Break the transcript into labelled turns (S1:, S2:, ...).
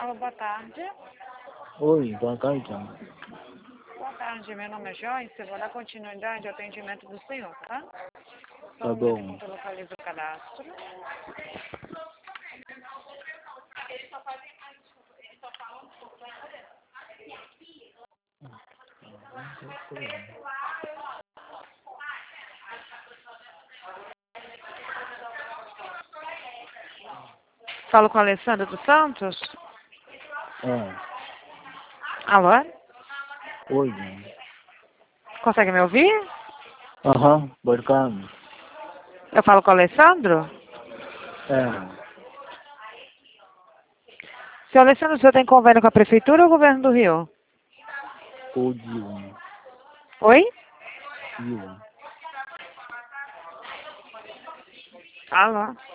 S1: Alô, boa tarde.
S2: Oi, boa tarde.
S1: Boa tarde, meu nome é Joyce. Eu vou dar continuidade ao atendimento do senhor, tá? Só
S2: Tá
S1: um
S2: bom.
S1: minuto que eu localizo o cadastro. Falo com a Alessandra dos Santos? Alô?
S2: Oi.
S1: Consegue me ouvir?
S2: Barcano.
S1: Eu falo com o Alessandro? Seu Alessandro, o senhor tem convênio com a Prefeitura ou o Governo do Rio?
S2: O Dio.
S1: Oi?
S2: Dio.
S1: Alô?